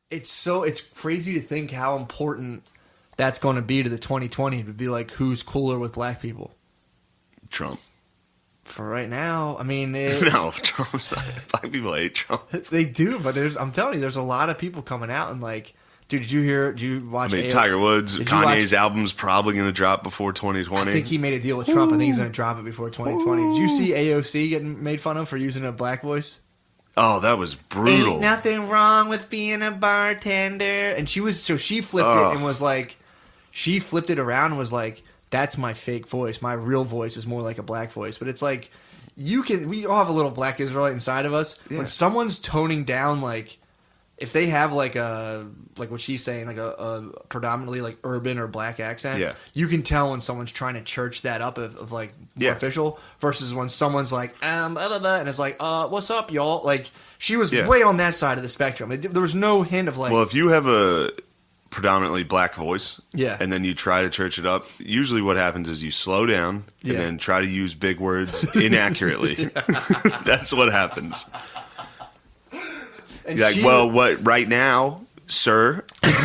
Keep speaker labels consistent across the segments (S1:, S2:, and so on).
S1: it's crazy to think how important that's going to be to the 2020 to be like, who's cooler with black people?
S2: Trump.
S1: For right now, I mean,
S2: No, Trump's not. Black people hate Trump.
S1: they do, but I'm telling you, there's a lot of people coming out and like, dude, did you watch?
S2: Tiger Woods, Kanye's album's probably going to drop before 2020.
S1: I think he made a deal with Trump. I think he's going to drop it before 2020. Did you see AOC getting made fun of for using a black voice?
S2: Oh, that was brutal.
S1: Ain't nothing wrong with being a bartender. And she flipped it and was like, she flipped it around and was like, that's my fake voice. My real voice is more like a black voice. But it's like, we all have a little black Israelite inside of us. Yeah. When someone's toning down, like, if they have like what she's saying, like a predominantly like urban or black accent, you can tell when someone's trying to church that up of like more official versus when someone's like, blah, blah, blah, and it's like, what's up, y'all? Like, she was way on that side of the spectrum. There was no hint of like...
S2: Well, if you have a predominantly black voice,
S1: yeah,
S2: and then you try to church it up, usually what happens is you slow down and then try to use big words inaccurately. That's what happens. And you're like, well, what right now, sir?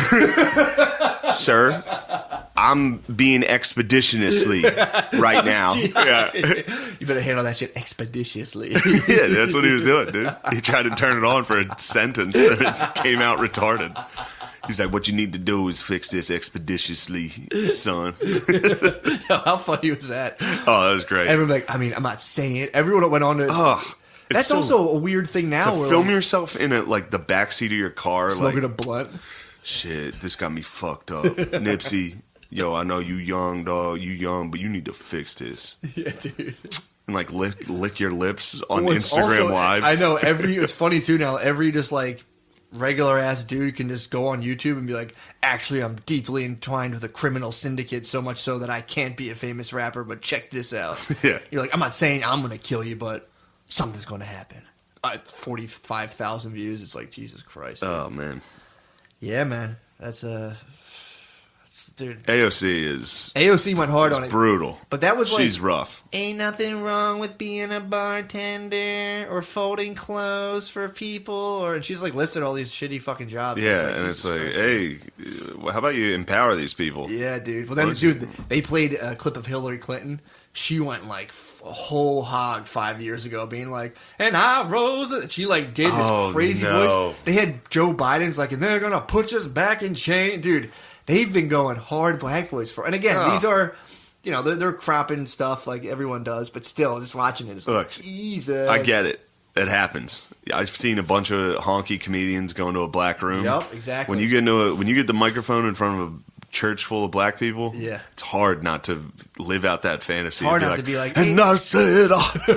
S2: Sir, I'm being expeditiously right now. Yeah.
S1: You better handle that shit expeditiously.
S2: Yeah, that's what he was doing, dude. He tried to turn it on for a sentence and it came out retarded. He's like, what you need to do is fix this expeditiously, son.
S1: How funny was that?
S2: Oh, that was great.
S1: Everyone like, I mean, I'm not saying it. Everyone went on to... That's also a weird thing now.
S2: To film yourself in the backseat of your car.
S1: Smoking a blunt.
S2: Shit, this got me fucked up. Nipsey, yo, I know you young, dog. You young, but you need to fix this.
S1: Yeah, dude.
S2: And like lick your lips on Instagram
S1: also,
S2: Live.
S1: I know. It's funny too now. Every just like regular ass dude can just go on YouTube and be like, actually, I'm deeply entwined with a criminal syndicate, so much so that I can't be a famous rapper, but check this out.
S2: Yeah.
S1: You're like, I'm not saying I'm going to kill you, but something's going to happen. 45,000 views. It's like, Jesus Christ. Dude.
S2: Oh, man.
S1: Yeah, man. That's dude.
S2: AOC
S1: went hard on it.
S2: Brutal.
S1: But that was
S2: she's rough.
S1: Ain't nothing wrong with being a bartender or folding clothes for people. And she's like listed all these shitty fucking jobs.
S2: Yeah, and it's like, hey, how about you empower these people?
S1: Yeah, dude. Well, then, dude, they played a clip of Hillary Clinton. She went like whole hog 5 years ago, being like, and I rose. She like did this crazy voice. They had Joe Biden's like, and they're gonna put us back in chain, dude. They've been going hard black voice for, and again, these are, you know, they're cropping stuff like everyone does, but still, just watching it, it's like, Jesus.
S2: I get it. It happens. I've seen a bunch of honky comedians go into a black room.
S1: Yep, exactly.
S2: When you get the microphone in front of a church full of black people, it's hard not to live out that fantasy.
S1: It's hard not to be like,
S2: and I said,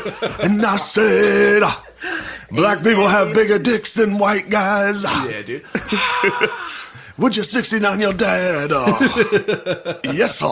S2: black people have bigger dicks than white guys.
S1: Yeah, dude.
S2: Would you 69 your dad? Yes, sir.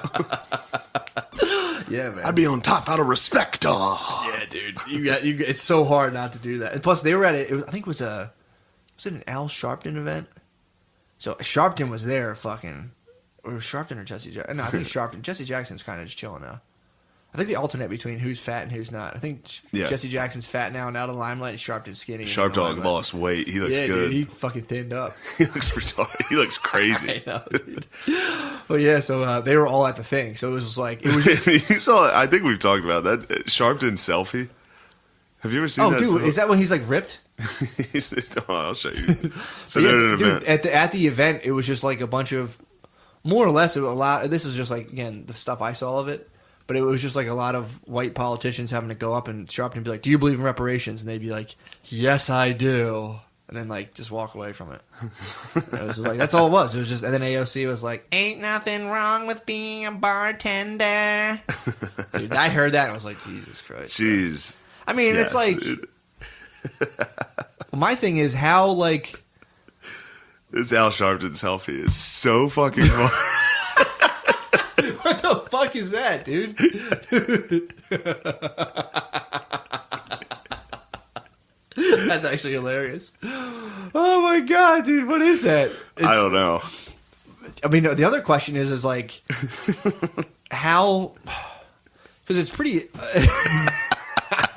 S1: Yeah, man.
S2: I'd be on top out of respect.
S1: Yeah, dude. It's so hard not to do that. And plus, they were at it. I think was it an Al Sharpton event? So Sharpton was there, fucking. Or was Sharpton or Jesse Jackson? No, I think Sharpton. Jesse Jackson's kind of just chilling now. I think they alternate between who's fat and who's not. I think Jesse Jackson's fat now and out of the limelight, and Sharpton's skinny.
S2: Sharp Dog lost weight. He looks good.
S1: Dude, he fucking thinned up.
S2: He looks retarded. He looks crazy.
S1: I know, dude. Well, yeah, so they were all at the thing. So it was like... It was just,
S2: you saw, I think we've talked about that. Sharpton selfie. Have you ever seen that?
S1: Oh, dude, is that when he's like ripped?
S2: I'll show you. So dude,
S1: at the event, it was just like a bunch of... More or less, a lot... This is just like, again, the stuff I saw of it. But it was just like a lot of white politicians having to go up and Sharpton and be like, do you believe in reparations? And they'd be like, yes, I do. And then like just walk away from it. It was just like, that's all it was. It was just, and then AOC was like, ain't nothing wrong with being a bartender. Dude, I heard that and I was like, Jesus Christ.
S2: Jeez.
S1: I mean, it's like, my thing is how like.
S2: This Al Sharpton selfie is so fucking fun.
S1: What the fuck is that, dude? That's actually hilarious. Oh my god, dude, what is that?
S2: I don't know.
S1: I mean, the other question is like, how? Because it's pretty.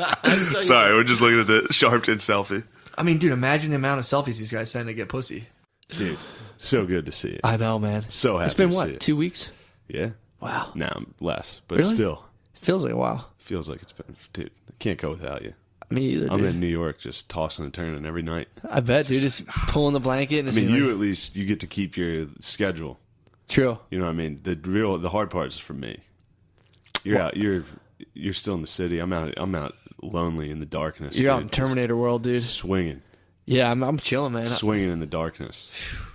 S2: Sorry, we're just looking at the Sharpton selfie.
S1: I mean, dude, imagine the amount of selfies these guys send to get pussy.
S2: Dude, so good to see it.
S1: I know, man.
S2: So happy
S1: It's been
S2: to
S1: what,
S2: see it.
S1: 2 weeks?
S2: Yeah.
S1: Wow.
S2: Now less, but
S1: Really?
S2: still
S1: Feels like a while.
S2: feels like it's been. Dude, I can't go without you.
S1: Me either,
S2: I'm
S1: dude.
S2: in New York, just tossing and turning every night.
S1: I bet, dude. Just pulling the blanket. And
S2: I mean, you at least you get to keep your schedule.
S1: True.
S2: You know what I mean? The hard part is for me. You're out. You're still in the city. I'm out lonely in the darkness.
S1: You're
S2: dude.
S1: out in Terminator world, dude.
S2: Swinging,
S1: Yeah, I'm chilling, man.
S2: swinging in the darkness.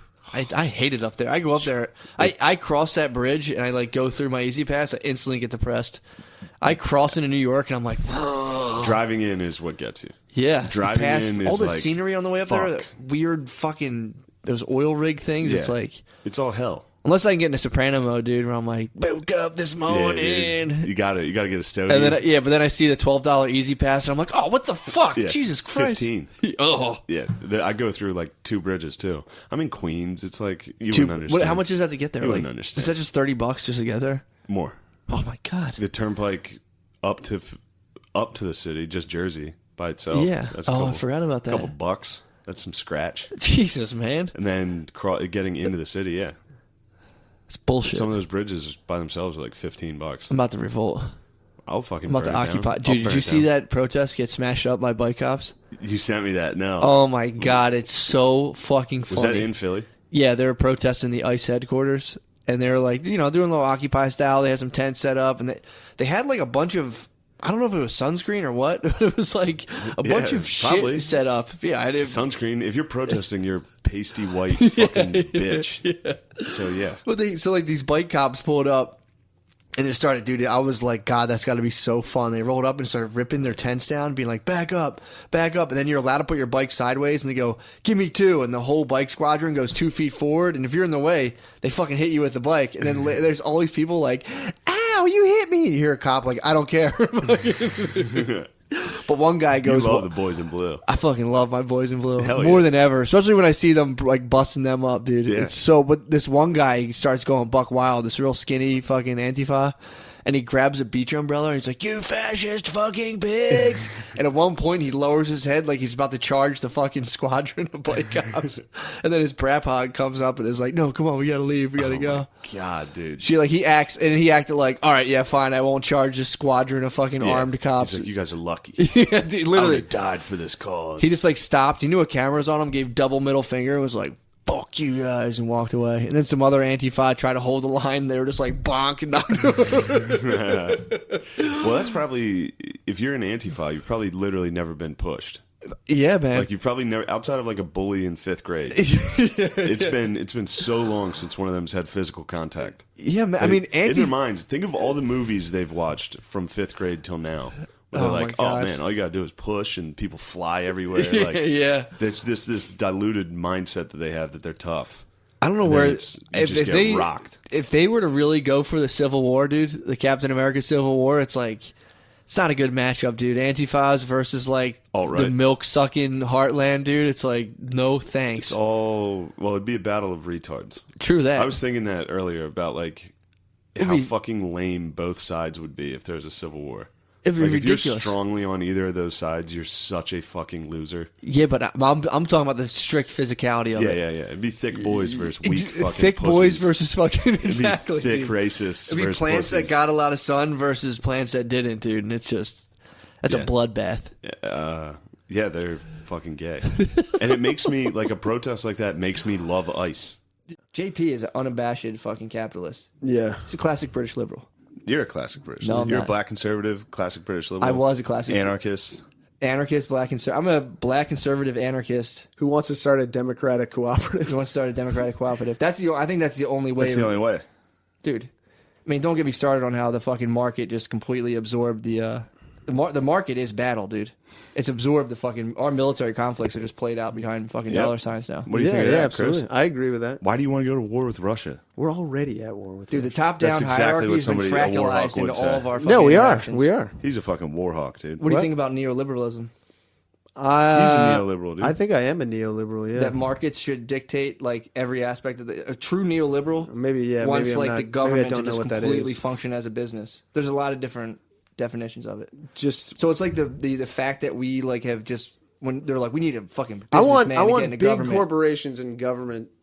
S1: I hate it up there. I go up there. I cross that bridge and I like go through my Easy Pass. I instantly get depressed. I cross into New York and I'm like,
S2: Driving in is what gets you.
S1: yeah.
S2: Driving
S1: past
S2: in
S1: all
S2: is
S1: the
S2: like,
S1: scenery on the way up there,
S2: fuck.
S1: that weird fucking those oil rig things. It's
S2: Yeah.
S1: like,
S2: It's all hell.
S1: unless I can get into Soprano mode, dude, where I'm like, woke up this
S2: Yeah,
S1: morning.
S2: dude. You got to get a stogie.
S1: And then but then I see the $12 Easy Pass and I'm like, oh, what the fuck?
S2: Yeah,
S1: Jesus Christ.
S2: 15.
S1: Oh.
S2: Yeah, I go through like 2 bridges too. I'm in Queens. It's like you
S1: Dude,
S2: wouldn't understand.
S1: how much is that to get there?
S2: You
S1: Like,
S2: wouldn't understand.
S1: is that just $30 just to get there?
S2: More?
S1: Oh my God.
S2: The turnpike up to the city, just Jersey by itself.
S1: Yeah.
S2: That's a
S1: Oh, I
S2: couple,
S1: forgot about that.
S2: couple bucks. That's some scratch.
S1: Jesus, man.
S2: And then getting into the city, yeah.
S1: It's bullshit.
S2: Some of those bridges by themselves are like $15.
S1: I'm about to revolt.
S2: I'll fucking
S1: I'm about
S2: burn
S1: to
S2: it
S1: occupy.
S2: down.
S1: Dude,
S2: I'll
S1: did
S2: burn
S1: you
S2: it
S1: see
S2: down.
S1: that protest get smashed up by bike cops?
S2: You sent me that. No.
S1: Oh my God, it's so fucking funny.
S2: Was that in Philly?
S1: Yeah, they were protesting the ICE headquarters, and they were like, doing a little Occupy style. They had some tents set up, and they had like a bunch of, I don't know if it was sunscreen or what. It was like a bunch of
S2: probably.
S1: shit set up. Yeah, I did.
S2: Sunscreen. If you're protesting, you're pasty white fucking bitch. Yeah. So yeah.
S1: But these bike cops pulled up. And they started, dude, I was like, God, that's got to be so fun. They rolled up and started ripping their tents down, being like, back up. And then you're allowed to put your bike sideways, and they go, give me 2. And the whole bike squadron goes 2 feet forward. And if you're in the way, they fucking hit you with the bike. And then there's all these people like, ow, you hit me. And you hear a cop like, I don't care. But one guy goes,
S2: You love the boys in blue.
S1: I fucking love my boys in blue
S2: Hell
S1: more
S2: yeah.
S1: than ever, especially when I see them like busting them up, dude.
S2: Yeah.
S1: It's so. But this one guy starts going buck wild, this real skinny fucking Antifa, and he grabs a beach umbrella and he's like, "You fascist fucking pigs!" And at one point he lowers his head like he's about to charge the fucking squadron of bike cops, and then his brap hog comes up and is like, "No, come on, we gotta leave, we gotta go."
S2: God, dude.
S1: He acted like, "All right, yeah, fine, I won't charge this squadron of fucking
S2: Yeah.
S1: armed cops."
S2: He's like, you guys are lucky.
S1: Yeah, dude,
S2: I
S1: literally.
S2: would have died for this cause.
S1: He just like stopped. He knew what camera was on him, gave double middle finger, and was like, "Fuck you guys," and walked away. And then some other Antifa tried to hold the line. They were just like bonk and knocked over.
S2: Well, that's probably, if you're an Antifa, you've probably literally never been pushed.
S1: Yeah, man.
S2: Like you've probably never, outside of like a bully in 5th grade. It's been so long since one of them's had physical contact.
S1: Yeah, man. I mean,
S2: in their minds, think of all the movies they've watched from 5th grade till now. Where they're
S1: Oh, my
S2: like, oh
S1: God.
S2: man, all you gotta do is push, and people fly everywhere. Like,
S1: yeah.
S2: there's this diluted mindset that they have that they're tough.
S1: I don't know
S2: And
S1: where
S2: then you just get rocked.
S1: If they were to really go for the Civil War, dude, the Captain America Civil War, it's like it's not a good matchup, dude. Antifas versus like
S2: Alt-right.
S1: the milk sucking heartland, dude. It's like no thanks.
S2: Well, it'd be a battle of retards.
S1: True that.
S2: I was thinking that earlier about like how
S1: be-
S2: fucking lame both sides would be if there was a civil war.
S1: It'd be
S2: Like if
S1: ridiculous.
S2: you're strongly on either of those sides, you're such a fucking loser.
S1: Yeah, but I'm talking about the strict physicality of
S2: Yeah,
S1: it.
S2: yeah, yeah. It'd be thick boys versus weak fucking
S1: thick boys
S2: pussies.
S1: versus fucking
S2: It'd be
S1: exactly.
S2: thick
S1: dude.
S2: racists
S1: It'd be
S2: versus
S1: plants
S2: pussies.
S1: that got a lot of sun versus plants that didn't, dude. And it's just that's a
S2: Yeah.
S1: bloodbath.
S2: Yeah, they're fucking gay. And it makes me, like, a protest like that makes me love ICE.
S1: JP is an unabashed fucking capitalist.
S3: Yeah.
S1: He's a classic British liberal.
S2: You're a classic British.
S1: No, I'm
S2: You're
S1: not.
S2: a black conservative, classic British liberal.
S1: I was a classic
S2: anarchist.
S1: anarchist, black conservative. I'm a black conservative anarchist
S3: Who wants to start a democratic cooperative?
S1: who wants to start a democratic cooperative. I think that's the only way.
S2: That's the only way.
S1: Dude, I mean, don't get me started on how the fucking market just completely absorbed the market is battle, dude. It's absorbed our military conflicts are just played out behind fucking
S2: Yep.
S1: dollar signs now.
S2: What do you
S3: Yeah,
S2: think of
S3: yeah,
S2: that,
S3: absolutely.
S2: Chris?
S3: I agree with that.
S2: Why do you want to go to war with Russia?
S3: We're already at war with
S1: Dude, the
S3: Russia.
S1: top-down
S2: That's exactly
S1: hierarchy
S2: what
S1: has been
S2: somebody- a war hawk
S1: fractalized into
S2: would
S1: all
S2: say.
S1: of our fucking
S3: No, we are.
S1: interactions.
S3: We are.
S2: He's a fucking war hawk, dude.
S1: What do you
S3: What?
S1: think about neoliberalism?
S2: He's a neoliberal, dude.
S3: I think I am a neoliberal, yeah.
S1: That markets should dictate like every aspect of a true neoliberal.
S3: Maybe, yeah.
S1: wants
S3: maybe I'm
S1: like
S3: not,
S1: the government
S3: maybe I don't
S1: to
S3: know
S1: just
S3: what that
S1: completely
S3: is.
S1: function as a business. There's a lot of different definitions of it.
S3: Just,
S1: So it's like the fact that we like have just when they're like we need a fucking
S3: I
S1: businessman
S3: want
S1: to get into
S3: big
S1: government.
S3: corporations and government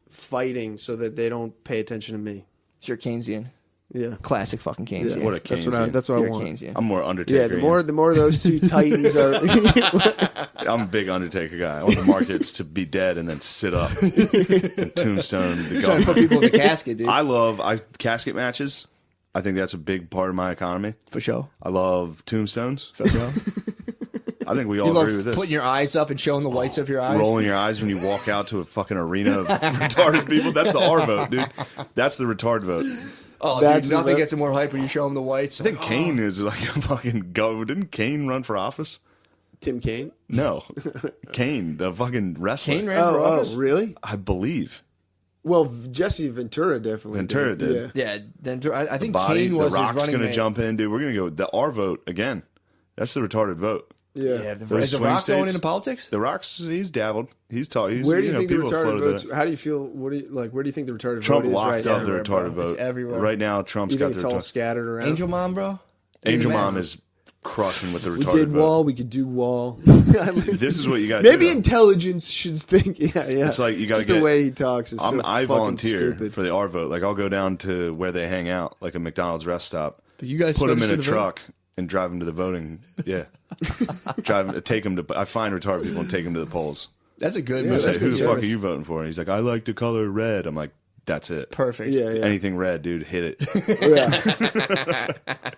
S3: fighting so that they don't pay attention to me.
S1: You're Keynesian.
S3: Yeah.
S1: Classic fucking Keynesian.
S3: Yeah.
S2: What a Keynesian.
S3: That's what I
S1: You're
S3: want.
S1: Keynesian.
S2: I'm more Undertaker.
S3: Yeah, the more those two titans are.
S2: I'm a big Undertaker guy. I want the markets to be dead and then sit up and tombstone the
S1: You're trying to put
S2: government.
S1: people in the casket, dude.
S2: I love casket matches. I think that's a big part of my economy.
S1: For sure.
S2: I love tombstones.
S1: For sure.
S2: I think we
S1: You
S2: all
S1: love
S2: agree with this.
S1: putting your eyes up and showing the whites of your eyes.
S2: Rolling your eyes when you walk out to a fucking arena of retarded people. That's the R vote, dude. That's the retard vote.
S1: Oh,
S3: That's
S1: dude, nothing
S3: the-
S1: gets more hype when you show them the whites.
S2: I think Kane is like a fucking go. Didn't Kane run for office?
S3: Tim Kaine?
S2: No. Kane, the fucking wrestler.
S1: Kane ran for office.
S3: Oh, really?
S2: I believe.
S3: Well, Jesse Ventura definitely
S2: Ventura did.
S3: Yeah.
S1: Yeah, then I think
S2: Body,
S1: Kane
S2: the
S1: was his
S2: Rock's
S1: running
S2: going to
S1: mate.
S2: jump in, dude. We're going to go the R vote again. That's the retarded vote.
S3: Yeah.
S1: Yeah,
S2: Those
S1: is the
S2: swing
S1: Rock going
S2: states-
S1: into politics?
S2: The Rock's, he's dabbled. He's taught. He's,
S3: Where do you think the
S2: people
S3: retarded
S2: floated
S3: votes?
S2: it.
S3: How do you feel? What do you like? Where do you think the retarded
S2: Trump
S3: vote is
S2: locked
S3: right
S2: up
S3: now?
S2: the
S1: Everywhere,
S2: retarded
S1: bro. It's
S2: vote.
S1: everywhere.
S2: Right now, Trump's
S3: You
S2: got
S3: think
S2: the
S3: it's all
S2: retarded.
S3: scattered around?
S1: Angel Mom, bro.
S2: Angel
S1: Man.
S2: Mom is crushing with the
S3: we
S2: retarded
S3: did
S2: vote.
S3: wall. We could do wall.
S2: This is what you got to do.
S3: Maybe
S2: though.
S3: intelligence should think. Yeah, yeah.
S2: It's like you gotta
S3: Just
S2: get-
S3: the way he talks is so
S2: I
S3: fucking
S2: volunteer
S3: stupid.
S2: for the R vote. Like I'll go down to where they hang out, like a McDonald's rest stop.
S1: But you guys
S2: Put them in a
S1: registered to vote?
S2: truck and drive them to the voting. Yeah, take them to. I find retarded people and take them to the polls.
S1: That's a good
S3: Yeah,
S1: move.
S2: I say,
S3: that's
S2: who
S3: good
S2: the fuck are
S1: service.
S2: you voting for? And he's like, I like the color red. I'm like, that's it.
S1: Perfect.
S3: Yeah, yeah.
S2: Anything red, dude, hit it.
S3: yeah.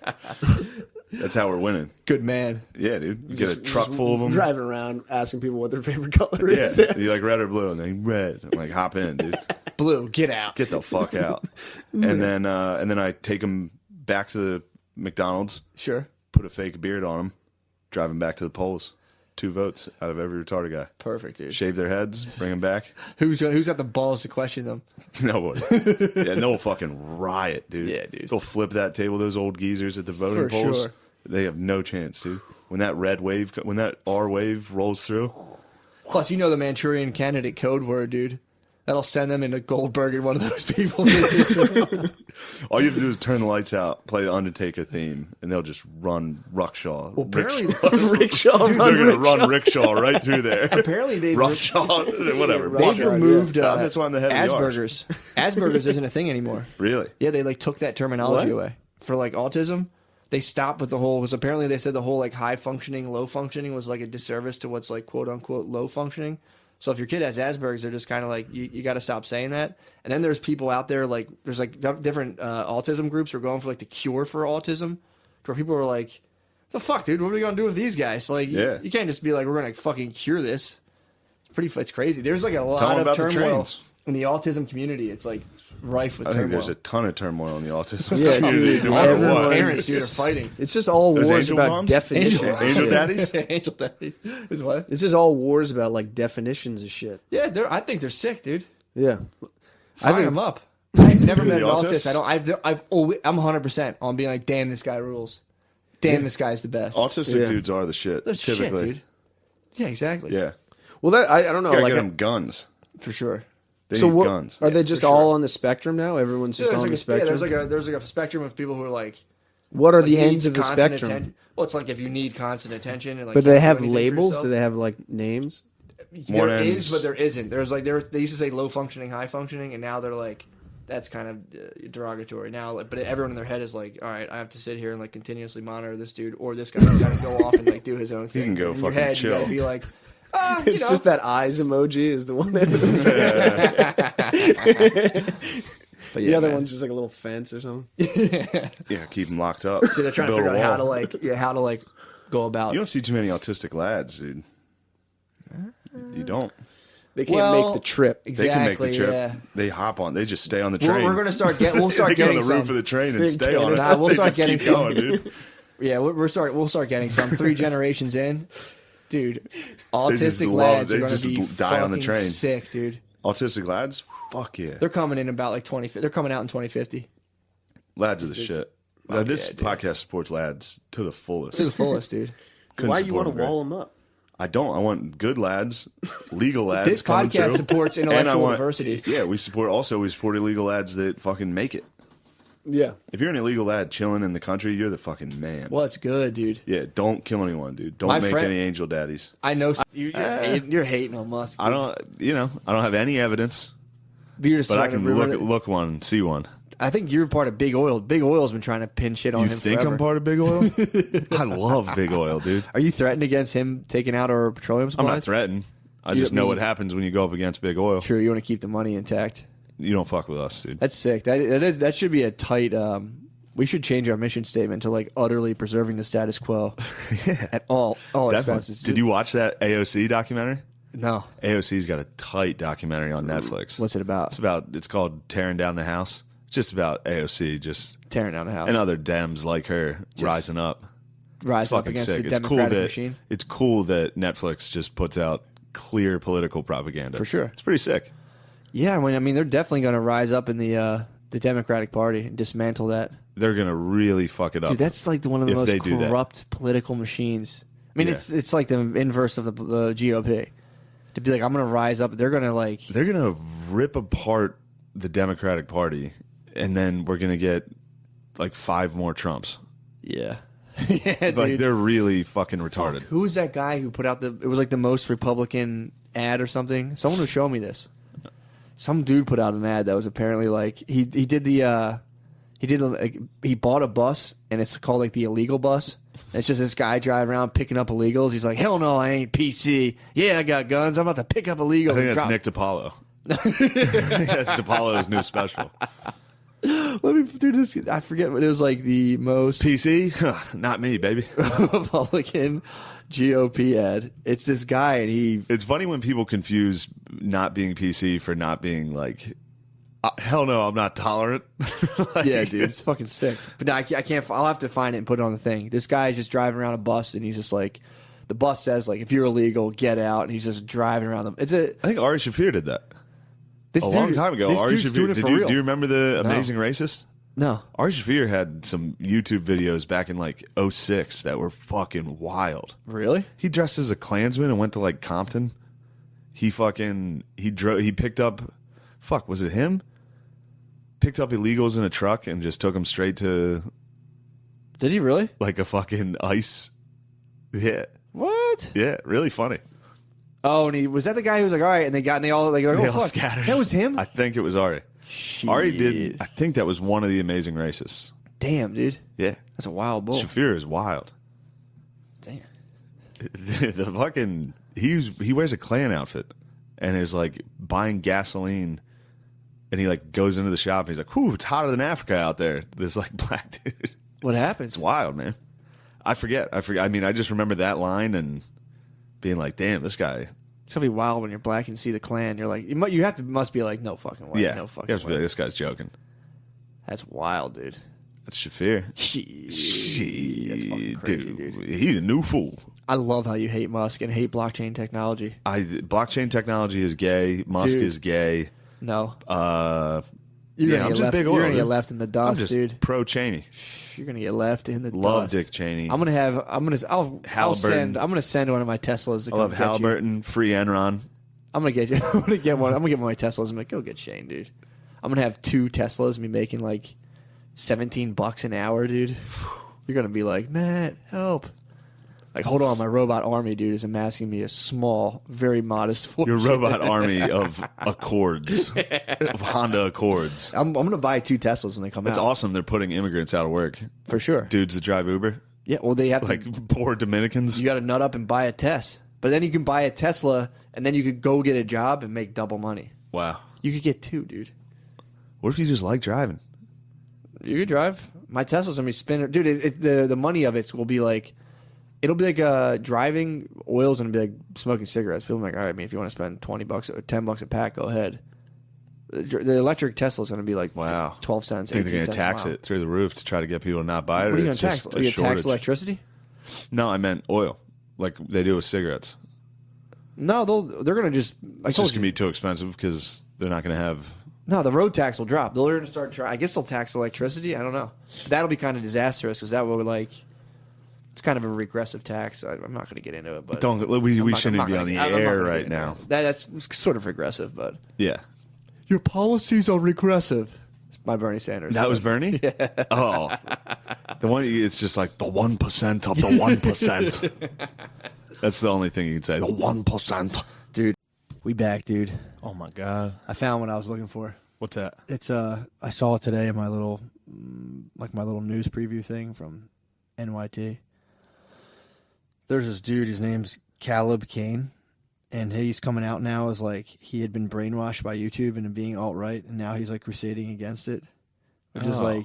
S2: That's how we're winning.
S1: Good man.
S2: Yeah, dude. You get a
S3: Just-
S2: truck
S3: just
S2: full of them.
S3: driving around asking people what their favorite color
S2: Yeah,
S3: is.
S2: you like red or blue, and they red. I'm like, hop in, dude.
S1: Blue, get out.
S2: Get the fuck out. And then I take them back to the McDonald's,
S1: Sure.
S2: put a fake beard on them, drive them back to the polls. 2 votes out of every retarded guy.
S1: Perfect, dude.
S2: Shave their heads, bring them back.
S1: Who's got the balls to question them?
S2: Nobody. Yeah, they'll fucking riot, dude.
S1: Yeah, dude.
S2: They'll flip that table. Those old geezers at the voting
S1: For
S2: polls.
S1: sure.
S2: They have no chance, dude. When that when that R wave rolls through,
S1: Plus, you know the Manchurian Candidate code word, dude. That'll send them into Goldberg and one of those people.
S2: all you have to do is turn the lights out, play the Undertaker theme, and they'll just run Ruckshaw.
S1: Well, apparently,
S3: Rickshaw,
S2: Dude, they're going to run Rickshaw right through there.
S1: apparently they've
S2: Roughshod, whatever.
S3: They've
S1: they've
S3: Yeah,
S1: removed
S2: That's why I'm the head of the arch.
S1: Asperger's. Asperger's isn't a thing anymore.
S2: Really?
S1: Yeah, they like took that terminology
S3: What?
S1: away for like autism. They stopped with the whole. Because apparently they said the whole like high functioning, low functioning was like a disservice to what's like quote unquote low functioning. So if your kid has Asperger's, they're just kind of like you got to stop saying that. And then there's people out there like there's like different autism groups who are going for like the cure for autism, where people are like, "The fuck, dude, what are we gonna do with these guys?" Like,
S2: Yeah.
S1: you can't just be like, "We're gonna fucking cure this." It's crazy. There's like a
S2: Tell
S1: lot
S2: them
S1: of
S2: about the
S1: turmoil
S2: trains.
S1: in the autism community. It's like rife with
S2: I think
S1: turmoil.
S2: there's a ton of turmoil in the autism
S3: Yeah,
S2: community.
S3: dude,
S2: no matter
S3: everyone-
S2: what.
S1: Parents, dude, are fighting.
S3: It's just all
S2: Those
S3: wars
S2: angel
S3: about
S2: moms?
S3: definitions.
S2: Angel
S3: of shit.
S2: daddies?
S1: Angel daddies. Is what?
S3: It's just all wars about like definitions of shit.
S1: Yeah, I think they're sick, dude.
S3: Yeah.
S1: Fire
S3: think
S1: them
S3: it's-
S1: up. I've never met
S2: The
S1: an
S2: autists?
S1: autist. I'm 100% on being like, damn, this guy rules. Damn, this guy's the best.
S2: Autistic
S3: Yeah.
S2: dudes are the shit.
S1: They're shit,
S2: typically.
S1: dude. Yeah, exactly.
S2: Yeah.
S3: Well, that I don't know.
S2: You gotta
S3: Like,
S2: get them guns.
S1: For sure.
S2: They
S3: so
S2: need
S3: what,
S2: guns.
S3: are they just
S1: for sure.
S3: all on the spectrum now? Everyone's just
S1: There's
S3: on
S1: like
S3: the spectrum.
S1: there's like a spectrum of people who are like,
S3: what are
S1: like,
S3: the
S1: need
S3: ends of the
S1: constant
S3: spectrum?
S1: atten- Well, it's like if you need constant attention and like.
S3: But do
S1: can't
S3: they have
S1: anything for
S3: labels?
S1: yourself.
S3: Do they have like names?
S2: One
S1: There
S2: ends-
S1: is, but there isn't. There's like they used to say low functioning, high functioning, and now they're like that's kind of derogatory now. Like, but everyone in their head is like, all right, I have to sit here and like continuously monitor this dude, or this guy's got to go off and like do his own thing.
S2: can go
S1: in your
S2: fucking
S1: head, you got
S2: chill.
S1: to be like, you
S3: It's
S1: know.
S3: just that eyes emoji is the one. That
S1: But
S3: the other
S1: man.
S3: one's just like a little fence or something.
S2: Yeah, keep them locked up.
S1: So they're trying to
S2: Build a
S1: figure out
S2: wall.
S1: how to like go about.
S2: You don't see too many autistic lads, dude. You don't.
S3: They can't
S1: Well,
S3: make the trip.
S2: They can make the
S1: Exactly,
S2: trip.
S1: yeah.
S2: They hop on. They just stay on the
S1: We're,
S2: train.
S1: we're gonna start get. We'll start
S2: they get on
S1: getting
S2: the roof
S1: some.
S2: of the train and
S3: In
S2: stay on it.
S3: Canada.
S1: Nah, we'll
S2: They
S1: start
S2: just
S1: getting
S2: keep
S1: some.
S2: going, dude.
S1: Yeah, we'll start getting some 3 generations in, dude.
S2: just
S1: Autistic
S2: love-
S1: lads
S2: they
S1: are gonna
S2: just
S1: be
S2: die on the
S1: fucking
S2: train.
S1: sick, dude.
S2: Autistic lads? Fuck yeah.
S1: They're coming in about like 20. They're coming out in 2050
S2: Lads are the shit. This
S1: yeah, dude.
S2: podcast supports lads to the fullest.
S1: to the fullest, dude.
S2: Couldn't
S3: Why you
S2: support
S3: want to
S2: them
S3: wall them up?
S2: I don't. I want good lads, legal lads.
S1: This
S2: coming
S1: podcast
S2: through.
S1: supports
S2: And I
S1: intellectual
S2: want-
S1: diversity.
S2: Yeah, we support illegal lads that fucking make it.
S3: Yeah.
S2: If you're an illegal lad chilling in the country, you're the fucking man.
S1: Well, it's good, dude.
S2: Yeah, don't kill anyone, dude. Don't
S1: My
S2: make
S1: friend-
S2: any angel daddies.
S1: I know you're hating on Musk.
S2: I don't. I don't have any evidence.
S1: You're just
S2: But I
S1: trying
S2: can
S1: to ruin it.
S2: look one, see one.
S1: I think you're part of Big Oil. Big Oil's been trying to pin shit on
S2: You
S1: him
S2: think
S1: forever.
S2: I'm part of Big Oil? I love Big Oil, dude.
S1: Are you threatened against him taking out our petroleum
S2: I'm
S1: supplies?
S2: not threatened. I
S1: You
S2: just know
S1: mean-
S2: what happens when you go up against Big Oil.
S1: True, you want to keep the money intact.
S2: You don't fuck with us, dude.
S1: That's sick. That should be a tight. We should change our mission statement to like utterly preserving the status quo at all
S2: Definitely.
S1: expenses.
S2: Did you watch that AOC documentary?
S1: No.
S2: AOC's got a tight documentary on Netflix.
S1: What's it about?
S2: It's called Tearing Down the House. It's just about AOC just
S1: Tearing down the house.
S2: and other Dems like her rising up.
S1: Rise
S2: It's
S1: up
S2: fucking
S1: against
S2: sick.
S1: the
S2: It's cool
S1: Democratic
S2: that
S1: machine.
S2: it's cool that Netflix just puts out clear political propaganda.
S1: For sure.
S2: It's pretty sick.
S1: Yeah, I mean, they're definitely going to rise up in the Democratic Party and dismantle that.
S2: They're gonna really fuck it up.
S1: Dude, that's like one of the
S2: If
S1: most
S2: they do that.
S1: corrupt political machines. I mean,
S2: Yeah.
S1: it's like the inverse of the GOP. To be like, I'm going to rise up. They're going to like.
S2: They're gonna rip apart the Democratic Party, and then we're gonna get like 5 more Trumps.
S1: Yeah. Yeah,
S2: Like
S1: dude.
S2: they're really fucking retarded.
S1: Who was that guy who put out it was like the most Republican ad or something? Someone would show me this. Some dude put out an ad that was apparently like he bought a bus and it's called like the illegal bus. And it's just this guy driving around picking up illegals. He's like, hell no, I ain't PC. Yeah, I got guns. I'm about to pick up illegals.
S2: I think
S1: and
S2: that's
S1: drop-
S2: Nick DiPaolo. I think that's DiPaolo's new special.
S1: Let me do this. I forget what it was like the most
S2: PC? Huh, not me, baby.
S1: Republican GOP ad. It's this guy and he
S2: It's funny when people confuse not being PC for not being like, hell no, I'm not tolerant. Like,
S1: yeah, dude, it's fucking sick. But no, I can't. I'll have to find it and put it on the thing. This guy's just driving around a bus, and he's just like, the bus says like, if you're illegal, get out. And he's just driving around. I
S2: think Ari Shaffir did that
S1: this
S2: a long time ago.
S1: This
S2: Ari
S1: dude's doing
S2: Shaffir,
S1: it for real.
S2: do you remember the Amazing Racist?
S1: No,
S2: Ari Shaffir had some YouTube videos back in like 06 that were fucking wild.
S1: really?
S2: He dressed as a Klansman and went to like Compton. He picked up, was it him? Picked up illegals in a truck and just took them straight to
S1: Did he really?
S2: like a fucking ice. Yeah.
S1: What?
S2: Yeah. Really funny.
S1: Oh, and was that the guy who was like, all right, and they all like,
S2: They
S1: oh
S2: all
S1: fuck,
S2: scattered.
S1: that was him.
S2: I think it was Ari.
S1: Shit.
S2: Ari did. I think that was one of the Amazing Racists.
S1: Damn, dude,
S2: Yeah.
S1: that's a wild bull.
S2: Shaffir is wild.
S1: Damn.
S2: The fucking he wears a Klan outfit and is like buying gasoline, and he like goes into the shop and he's like, "Whoo, it's hotter than Africa out there." This like black dude.
S1: What happens?
S2: It's wild, man. I forget. I mean, I just remember that line and being like, "Damn, this guy."
S1: It's gonna be wild when you're black and see the Klan. You're like, must be like, no fucking way,
S2: Yeah,
S1: no
S2: you
S1: fucking
S2: have to be
S1: way.
S2: like, this guy's joking.
S1: That's wild, dude.
S2: That's Shaffir.
S1: Shit. That's fucking crazy, dude.
S2: He's a new fool.
S1: I love how you hate Musk and hate blockchain technology.
S2: Blockchain technology is gay. Musk
S1: Dude.
S2: is gay.
S1: No,
S2: Yeah,
S1: gonna
S2: I'm
S1: get
S2: just
S1: left.
S2: big
S1: You're
S2: oil.
S1: gonna get
S2: dude.
S1: left in the
S2: I'm
S1: dust,
S2: just
S1: dude.
S2: pro Cheney.
S1: You're gonna get left in the
S2: Love
S1: dust.
S2: Dick Cheney.
S1: I'll
S2: Halliburton.
S1: send one of my Teslas. To
S2: I love
S1: come get you.
S2: Halliburton. Free Enron.
S1: I'm gonna get you. I'm gonna get one. I'm gonna get one of my Teslas. I'm like, go get Shane, dude. I'm gonna have 2 Teslas and be making like $17 an hour, dude. You're gonna be like, Matt, help. Like, hold on, my robot army, dude, is amassing me a small, very modest fortune.
S2: Your robot army of Accords, of Honda Accords.
S1: I'm gonna buy 2 Teslas when they come
S2: It's
S1: out.
S2: awesome. They're putting immigrants out of work.
S1: For sure.
S2: Dudes that drive Uber,
S1: Yeah, well, they have to.
S2: like poor Dominicans.
S1: You got to nut up and buy a Tesla. But then you can buy a Tesla, and then you could go get a job and make double money.
S2: Wow.
S1: You could get 2, dude.
S2: What if you just like driving?
S1: You could drive. My Tesla's gonna be spinning, dude. The money of it will be like, it'll be like driving. Oil's gonna be like smoking cigarettes. People are like, all right, I mean, if you want to spend $20 or $10 a pack, go ahead. The electric Tesla's gonna be like
S2: Wow.
S1: 12 cents.
S2: I think they're
S1: 18
S2: going to
S1: cents a
S2: tax
S1: mile.
S2: it through the roof to try to get people to not buy it.
S1: What are you
S2: or
S1: gonna
S2: it's
S1: tax?
S2: just
S1: Are
S2: a
S1: you gonna tax
S2: shortage.
S1: electricity?
S2: No, I meant oil, like they do with cigarettes.
S1: No, they're gonna just. I
S2: It's
S1: told
S2: just
S1: you.
S2: going to be too expensive because they're not going to have.
S1: No, the road tax will drop. They're going to start. I guess they'll tax electricity. I don't know. That'll be kind of disastrous because that will like. It's kind of a regressive tax. I'm not going to get into it, but
S2: Don't we shouldn't be on the air right now.
S1: That's sort of regressive, but
S2: Yeah.
S1: your policies are regressive. It's by Bernie Sanders.
S2: That was Bernie? Yeah. Oh. The one it's just like the 1% of the 1%. That's the only thing you can say. The 1%.
S1: Dude, We back, dude.
S4: Oh my god.
S1: I found what I was looking for.
S4: What's that?
S1: It's I saw it today in my little news preview thing from NYT. There's this dude, his name's Caleb Kane, and he's coming out now as like he had been brainwashed by YouTube into being alt-right, and now he's like crusading against it. Which is like,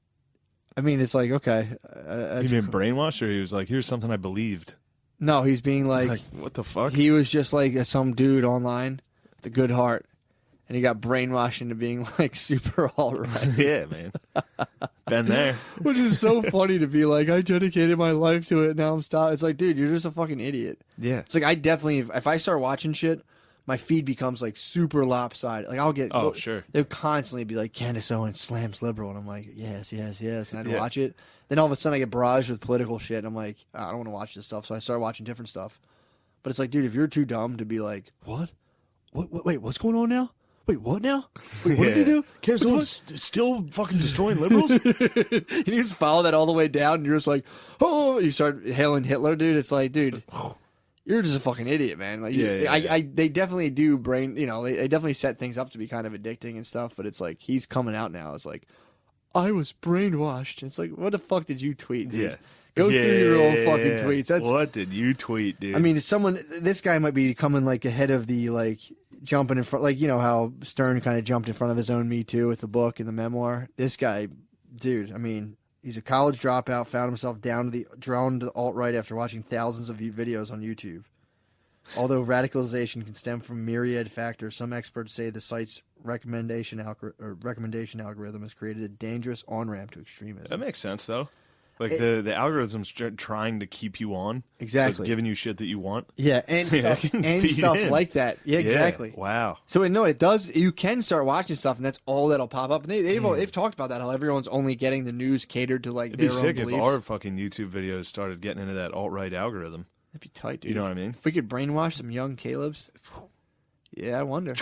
S1: I mean, it's like, okay.
S4: He been brainwashed, or he was like, here's something I believed?
S1: No, he's being like,
S4: what the fuck?
S1: He was just like some dude online with a good heart, and he got brainwashed into being like super alt-right.
S4: Yeah, man. Been there.
S1: Which is so funny to be like, I dedicated my life to it, now I'm stopped. It's like, dude, you're just a fucking idiot.
S4: Yeah.
S1: It's like, I definitely, if I start watching shit, my feed becomes like super lopsided. Like, I'll get,
S4: sure.
S1: They'll constantly be like, Candace Owens slams liberal, and I'm like, yes. And I'd watch it. Then all of a sudden I get barraged with political shit, and I'm like, I don't want to watch this stuff, so I start watching different stuff. But it's like, dude, if you're too dumb to be like, what? Wait, what's going on now? Wait, what now? Wait, what did they do?
S4: Candace Owens still fucking destroying liberals?
S1: You just follow that all the way down, and you're just like, oh, you start hailing Hitler, dude. It's like, dude, you're just a fucking idiot, man. Like, they definitely do they definitely set things up to be kind of addicting and stuff, but it's like, he's coming out now. It's like, I was brainwashed. It's like, what the fuck did you tweet, dude?
S4: Yeah.
S1: Go through your own fucking tweets.
S4: What did you tweet, dude?
S1: I mean, this guy might be coming like ahead of the like jumping in front, like, you know how Stern kind of jumped in front of his own Me Too with the book and the memoir. This guy, dude, I mean, he's a college dropout, found himself drawn to the alt-right after watching thousands of videos on YouTube. Although radicalization can stem from myriad factors, some experts say the site's recommendation algorithm has created a dangerous on-ramp to extremism.
S4: That makes sense, though. Like, the algorithm's trying to keep you on.
S1: Exactly.
S4: So it's giving you shit that you want.
S1: Yeah, and stuff like that. Yeah, exactly.
S4: Wow.
S1: So, no, it does. You can start watching stuff, and that's all that'll pop up. And they've talked about that, how everyone's only getting the news catered to, like,
S4: It'd be
S1: their own
S4: sick
S1: beliefs.
S4: if our fucking YouTube videos started getting into that alt-right algorithm.
S1: That'd be tight, dude.
S4: You know what I mean?
S1: If we could brainwash some young Calebs. Yeah, I wonder,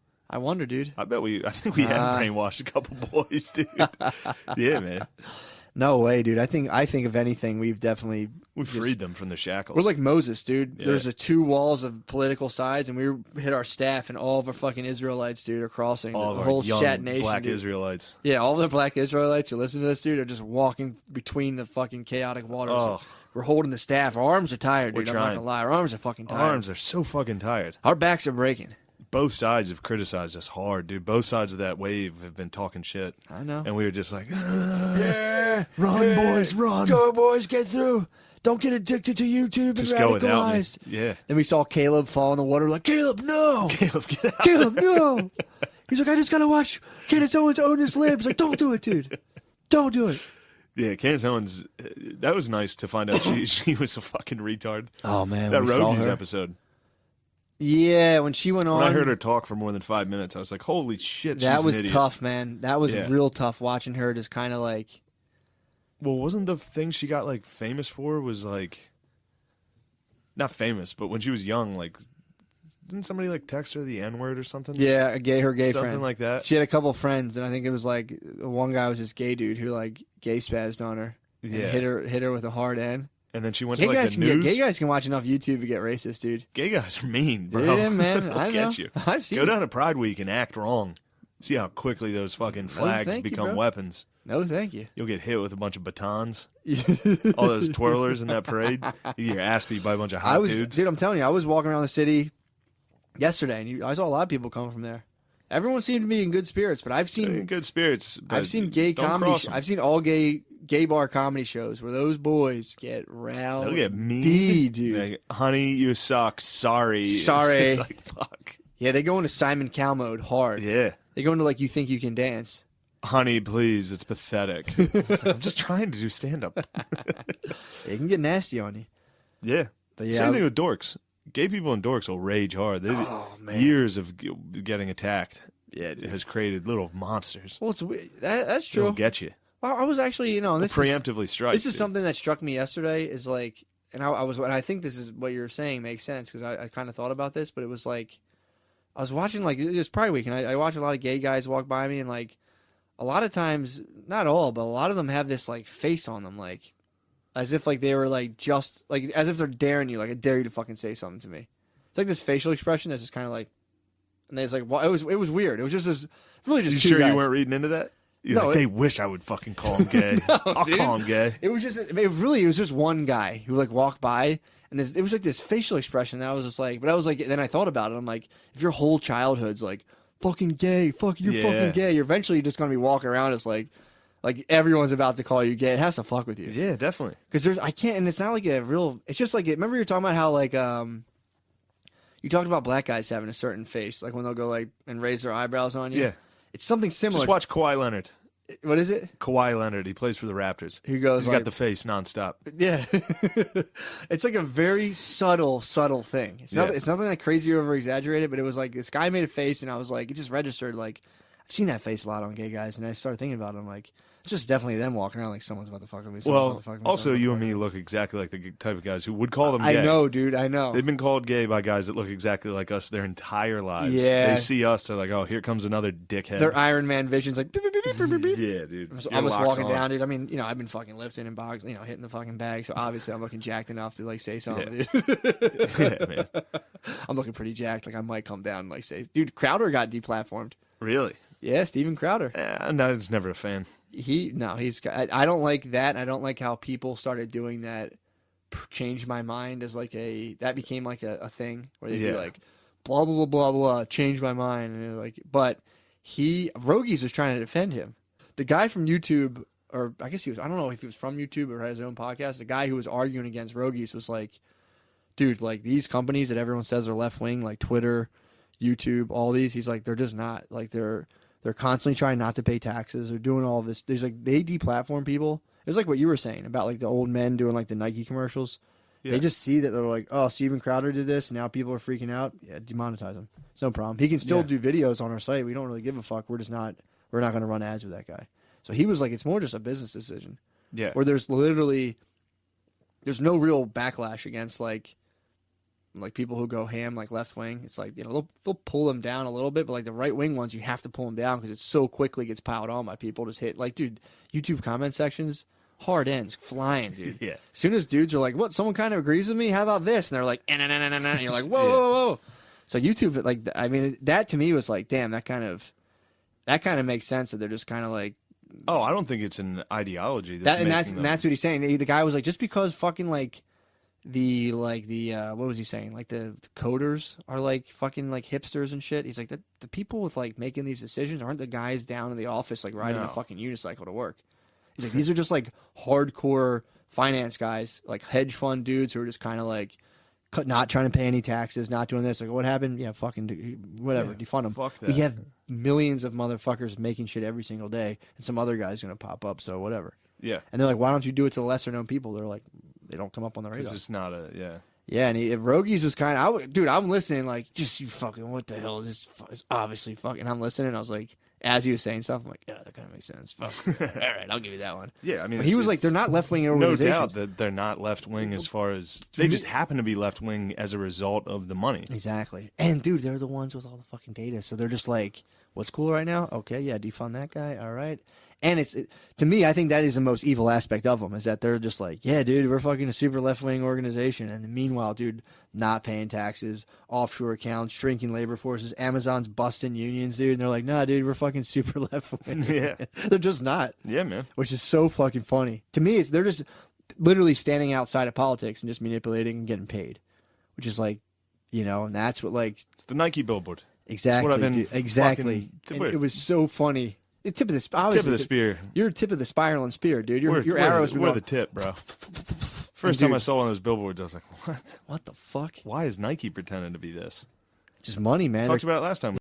S1: dude.
S4: I think we have brainwashed a couple boys, dude. Yeah, man.
S1: No way, dude. I think if anything, we've definitely
S4: freed them from the shackles.
S1: We're like Moses, dude.
S4: Yeah.
S1: There's two walls of political sides, and we hit our staff, and all of our fucking Israelites, dude, are crossing
S4: all
S1: the
S4: of
S1: whole
S4: our young
S1: Shat nation.
S4: black
S1: dude.
S4: Israelites.
S1: Yeah, all the black Israelites who listen to this, dude, are just walking between the fucking chaotic waters.
S4: Oh.
S1: We're holding the staff. Our arms are tired, dude.
S4: We're
S1: I'm not
S4: trying.
S1: gonna lie. Our arms are fucking tired.
S4: Our arms are so fucking tired.
S1: Our backs are breaking.
S4: Both sides have criticized us hard, dude. Both sides of that wave have been talking shit.
S1: I know.
S4: And we were just like,
S1: yeah,
S4: run, boys, run.
S1: Go, boys, get through. Don't get addicted to YouTube
S4: Just
S1: and
S4: go without me.
S1: radicalized.
S4: Yeah.
S1: Then we saw Caleb fall in the water. Like, Caleb, no.
S4: Caleb, get out.
S1: Caleb, no. He's like, I just gotta watch Candace Owens own his libs. Like, don't do it, dude. Don't do it.
S4: Yeah, Candace Owens, that was nice to find out she was a fucking retard.
S1: Oh, man.
S4: That
S1: we saw
S4: Roadies
S1: her.
S4: episode.
S1: Yeah, when she went on.
S4: When I heard her talk for more than 5 minutes, I was like, holy shit,
S1: that
S4: she's
S1: was
S4: an idiot.
S1: tough, man. That was
S4: Yeah.
S1: real tough watching her just kind of like.
S4: Well, wasn't the thing she got, like, famous for was, like, not famous, but when she was young, like, didn't somebody, like, text her the N-word or something?
S1: Yeah, her gay
S4: Something
S1: friend.
S4: like that.
S1: She had a couple friends, and I think it was like one guy was this gay dude who like gay spazzed on her. And
S4: Yeah.
S1: hit her with a hard N.
S4: And then she went
S1: Gay
S4: to, like,
S1: guys
S4: the news.
S1: gay guys can watch enough YouTube to get racist, dude.
S4: Gay guys are mean, bro.
S1: Yeah, man.
S4: They'll
S1: I know.
S4: get you.
S1: I've seen
S4: Go
S1: it.
S4: down to Pride Week and act wrong. See how quickly those fucking flags
S1: thank you,
S4: become
S1: bro.
S4: weapons.
S1: No, thank you.
S4: You'll get hit with a bunch of batons. All those twirlers in that parade. You get your ass beat by a bunch of hot dudes.
S1: Dude, I'm telling you, I was walking around the city yesterday, and I saw a lot of people coming from there. Everyone seemed to be in good spirits, but I've
S4: In
S1: seen
S4: good spirits. But
S1: I've seen gay
S4: don't
S1: comedy.
S4: cross 'em.
S1: I've seen all gay bar comedy shows where those boys get rowdy.
S4: They'll get mean.
S1: dude.
S4: Like, honey, you suck. Sorry.
S1: Sorry.
S4: It's just like, fuck.
S1: Yeah, they go into Simon Cowell mode hard.
S4: Yeah.
S1: They go into like, you think you can dance.
S4: Honey, please. It's pathetic. It's like, I'm just trying to do stand-up.
S1: They can get nasty on you.
S4: Yeah.
S1: But yeah,
S4: Same thing with dorks. Gay people and dorks will rage hard. They,
S1: man.
S4: Years of getting attacked
S1: Yeah, dude.
S4: has created little monsters.
S1: Well, that's
S4: They'll
S1: true.
S4: get you.
S1: I was actually, this
S4: Preemptively strike.
S1: This is
S4: dude.
S1: something that struck me yesterday. Is like, and I think this is what you're saying makes sense because I kind of thought about this, but it was like, I was watching like it was Pride Week, and I watch a lot of gay guys walk by me, and like, a lot of times, not all, but a lot of them have this like face on them, like, as if like they were like just like as if they're daring you, like I dare you to fucking say something to me. It's like this facial expression that's just kind of like, And it's like, well, it was weird. It was just this, really just
S4: You
S1: two
S4: sure
S1: guys.
S4: you weren't reading into that? You're
S1: No,
S4: like,
S1: it-
S4: they wish I would fucking call him gay. I'll
S1: dude.
S4: call him gay.
S1: It was just one guy who like walked by, and it was like this facial expression that I was just like, but I was like, then I thought about it. I'm like, if your whole childhood's like fucking gay, you're
S4: Yeah.
S1: fucking gay, you're eventually just gonna be walking around as like everyone's about to call you gay. It has to fuck with you.
S4: Yeah, definitely.
S1: Because I can't, and it's not like a real. It's just like remember you were talking about how like you talked about black guys having a certain face, like when they'll go like and raise their eyebrows on you.
S4: Yeah.
S1: It's something similar.
S4: Just watch Kawhi Leonard.
S1: What is it?
S4: Kawhi Leonard. He plays for the Raptors.
S1: He goes
S4: He's
S1: like,
S4: got the face nonstop.
S1: yeah. It's like a very subtle thing. It's not.
S4: Yeah.
S1: It's nothing like crazy or over exaggerated, but it was like this guy made a face, and I was like, it just registered. Like I've seen that face a lot on gay guys, and I started thinking about it. I'm like, it's just definitely them walking around like someone's about to fuck with me. someone's about
S4: Well,
S1: to fuck with me,
S4: also
S1: someone's
S4: you
S1: about
S4: and
S1: to
S4: me
S1: fuck
S4: look exactly like the type of guys who would call them
S1: with me.
S4: gay.
S1: I know, dude. I know.
S4: They've been called gay by guys that look exactly like us their entire lives.
S1: Yeah.
S4: They see us, they're like, oh, here comes another dickhead.
S1: Their Iron Man vision's like. Beep, beep, beep, beep, beep, beep.
S4: Yeah, dude.
S1: I'm just walking
S4: on.
S1: down, dude. I mean, I've been fucking lifting and box, hitting the fucking bag. So obviously, I'm looking jacked enough to like say something, dude.
S4: Yeah, man.
S1: I'm looking pretty jacked. Like I might come down and like say, dude, Crowder got deplatformed.
S4: Really?
S1: Yeah, Steven Crowder.
S4: No, I was never a fan.
S1: I don't like that. I don't like how people started doing that. Changed my mind as like that became like a thing where they'd be
S4: Yeah.
S1: like, blah blah blah blah blah. Changed my mind, and like, but Rogies was trying to defend him. The guy from YouTube, or I guess he was. I don't know if he was from YouTube or had his own podcast. The guy who was arguing against Rogies was like, dude, like these companies that everyone says are left wing, like Twitter, YouTube, all these. He's like, they're just not. Like they're constantly trying not to pay taxes. They're doing all this. There's like they deplatform people. It was like what you were saying about like the old men doing like the Nike commercials.
S4: Yeah.
S1: They just see that they're like, oh, Steven Crowder did this. Now people are freaking out. Yeah, demonetize him. It's no problem. He can still
S4: Yeah.
S1: do videos on our site. We don't really give a fuck. We're not going to run ads with that guy. So he was like, it's more just a business decision.
S4: Yeah.
S1: Where there's no real backlash against like people who go ham, like left wing. It's like, they'll pull them down a little bit, but like the right wing ones, you have to pull them down because it so quickly gets piled on by people. Just hit like, dude, YouTube comment sections, hard ends flying, dude.
S4: Yeah.
S1: As soon as dudes are like, what? Someone kind of agrees with me. How about this? And they're like, and you're like, whoa, whoa, whoa. So YouTube, like, I mean, that to me was like, damn, that kind of makes sense that they're just kind of like,
S4: Oh, I don't think it's an ideology.
S1: that's
S4: making them-
S1: what he's saying. The guy was like, just because fucking like the what was he saying? Like the coders are like fucking like hipsters and shit. He's like the people with like making these decisions aren't the guys down in the office like riding
S4: No.
S1: a fucking unicycle to work. He's like, these are just like hardcore finance guys, like hedge fund dudes who are just kind of like not trying to pay any taxes, not doing this. Like, what happened? Yeah, fucking whatever. Defund them.
S4: fuck that.
S1: We have millions of motherfuckers making shit every single day, and some other guy's gonna pop up. So whatever.
S4: Yeah.
S1: And they're like, why don't you do it to the lesser known people? They're like, they don't come up on the
S4: Because
S1: radar.
S4: it's not a, yeah.
S1: Yeah, and if Rogies was kind of, dude, I'm listening like, just you fucking, what the hell? This is obviously fucking. I'm listening. And I was like, as he was saying stuff, I'm like, yeah, that kind of makes sense. Fuck. All right, I'll give you that one.
S4: Yeah, I mean,
S1: But he was like, they're not left wing
S4: no
S1: organizations.
S4: doubt that they're not left wing as far as they just happen to be left wing as a result of the money.
S1: Exactly. And dude, they're the ones with all the fucking data. So they're just like, what's cool right now? Okay, yeah, defund that guy. All right. And to me, I think that is the most evil aspect of them is that they're just like, yeah, dude, we're fucking a super left wing organization. And meanwhile, dude, not paying taxes, offshore accounts, shrinking labor forces, Amazon's busting unions, dude. And they're like, nah, dude, we're fucking super left wing.
S4: Yeah.
S1: They're just not.
S4: Yeah, man.
S1: Which is so fucking funny. To me, they're just literally standing outside of politics and just manipulating and getting paid. Which is like, and that's what like
S4: It's the Nike billboard.
S1: exactly,
S4: what I've been
S1: dude, exactly.
S4: fucking-
S1: And it was so funny. The tip of the
S4: Tip of the spear.
S1: You're tip of the spiral and spear, dude. Your
S4: We're
S1: arrows.
S4: We're the tip, bro. First
S1: Dude.
S4: time I saw one of those billboards, I was like, what?
S1: What the fuck?
S4: Why is Nike pretending to be this?
S1: Just money, man.
S4: Talked about it last time.